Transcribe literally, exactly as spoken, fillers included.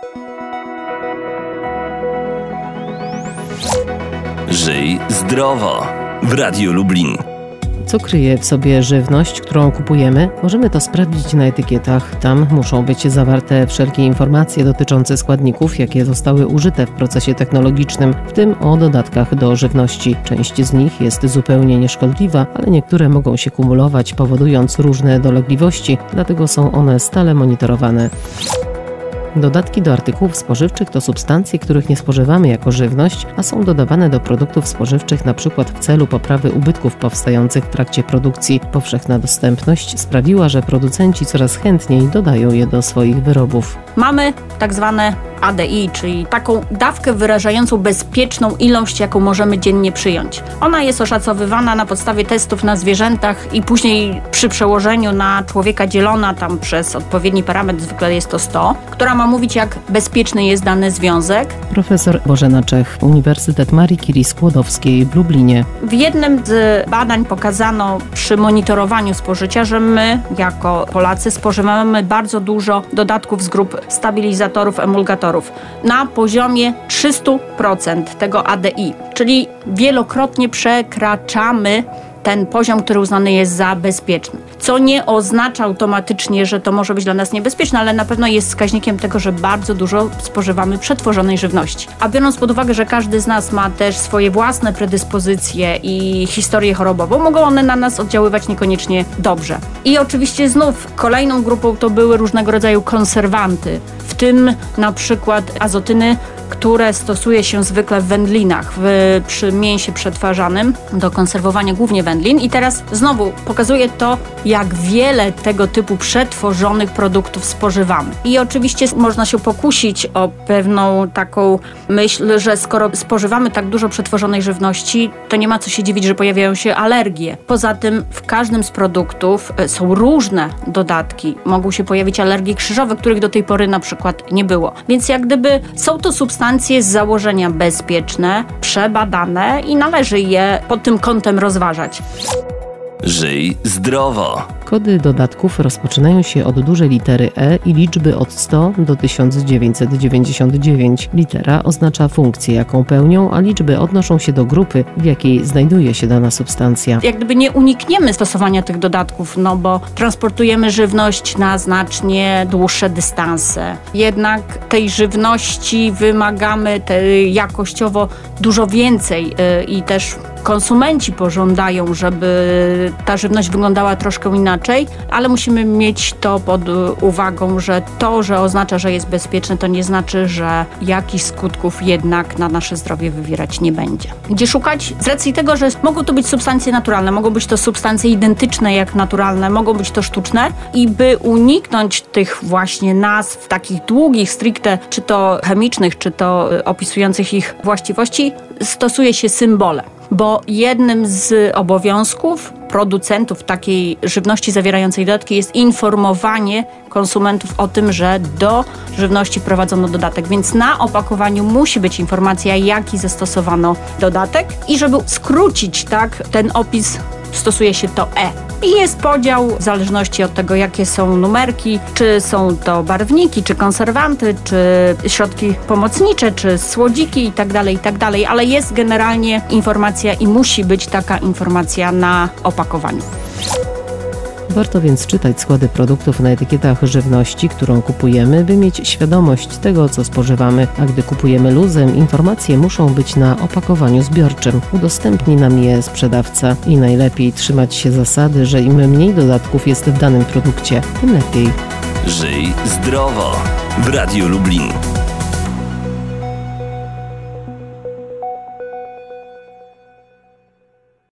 Żyj zdrowo w Radiu Lublin. Co kryje w sobie żywność, którą kupujemy? Możemy to sprawdzić na etykietach. Tam muszą być zawarte wszelkie informacje dotyczące składników, jakie zostały użyte w procesie technologicznym, w tym o dodatkach do żywności. Część z nich jest zupełnie nieszkodliwa, ale niektóre mogą się kumulować, powodując różne dolegliwości, dlatego są one stale monitorowane. Dodatki do artykułów spożywczych to substancje, których nie spożywamy jako żywność, a są dodawane do produktów spożywczych np. w celu poprawy ubytków powstających w trakcie produkcji. Powszechna dostępność sprawiła, że producenci coraz chętniej dodają je do swoich wyrobów. Mamy tak zwane A D I, czyli taką dawkę wyrażającą bezpieczną ilość, jaką możemy dziennie przyjąć. Ona jest oszacowywana na podstawie testów na zwierzętach i później przy przełożeniu na człowieka dzielona tam przez odpowiedni parametr, zwykle jest to sto, która ma mówić, jak bezpieczny jest dany związek. Profesor Bożena Czech, Uniwersytet Marii Curie Skłodowskiej w Lublinie. W jednym z badań pokazano przy monitorowaniu spożycia, że my jako Polacy spożywamy bardzo dużo dodatków z grup stabilizatorów, emulgatorów na poziomie trzysta procent tego A D I, czyli wielokrotnie przekraczamy ten poziom, który uznany jest za bezpieczny. Co nie oznacza automatycznie, że to może być dla nas niebezpieczne, ale na pewno jest wskaźnikiem tego, że bardzo dużo spożywamy przetworzonej żywności. A biorąc pod uwagę, że każdy z nas ma też swoje własne predyspozycje i historię chorobową, mogą one na nas oddziaływać niekoniecznie dobrze. I oczywiście znów kolejną grupą to były różnego rodzaju konserwanty, w tym na przykład azotyny, które stosuje się zwykle w wędlinach, w, przy mięsie przetwarzanym do konserwowania głównie wędlin. I teraz znowu pokazuje to, jak wiele tego typu przetworzonych produktów spożywamy. I oczywiście można się pokusić o pewną taką myśl, że skoro spożywamy tak dużo przetworzonej żywności, to nie ma co się dziwić, że pojawiają się alergie. Poza tym w każdym z produktów są różne dodatki. Mogą się pojawić alergie krzyżowe, których do tej pory na przykład nie było. Więc jak gdyby są to substancje, Substancje z założenia bezpieczne, przebadane i należy je pod tym kątem rozważać. Żyj zdrowo. Kody dodatków rozpoczynają się od dużej litery E i liczby od sto do tysiąc dziewięćset dziewięćdziesiąt dziewięć. Litera oznacza funkcję, jaką pełnią, a liczby odnoszą się do grupy, w jakiej znajduje się dana substancja. Jak gdyby nie unikniemy stosowania tych dodatków, no bo transportujemy żywność na znacznie dłuższe dystanse. Jednak tej żywności wymagamy tej jakościowo dużo więcej yy, i też konsumenci pożądają, żeby ta żywność wyglądała troszkę inaczej, ale musimy mieć to pod uwagą, że to, że oznacza, że jest bezpieczne, to nie znaczy, że jakichś skutków jednak na nasze zdrowie wywierać nie będzie. Gdzie szukać? Z racji tego, że mogą to być substancje naturalne, mogą być to substancje identyczne jak naturalne, mogą być to sztuczne i by uniknąć tych właśnie nazw takich długich, stricte, czy to chemicznych, czy to opisujących ich właściwości, stosuje się symbole. Bo jednym z obowiązków producentów takiej żywności zawierającej dodatki jest informowanie konsumentów o tym, że do żywności prowadzono dodatek, więc na opakowaniu musi być informacja, jaki zastosowano dodatek i żeby skrócić tak ten opis, stosuje się to E. I jest podział w zależności od tego, jakie są numerki, czy są to barwniki, czy konserwanty, czy środki pomocnicze, czy słodziki itd., itd., ale jest generalnie informacja i musi być taka informacja na opakowaniu. Warto więc czytać składy produktów na etykietach żywności, którą kupujemy, by mieć świadomość tego, co spożywamy, a gdy kupujemy luzem, informacje muszą być na opakowaniu zbiorczym. Udostępni nam je sprzedawca i najlepiej trzymać się zasady, że im mniej dodatków jest w danym produkcie, tym lepiej. Żyj zdrowo w Radiu Lublin.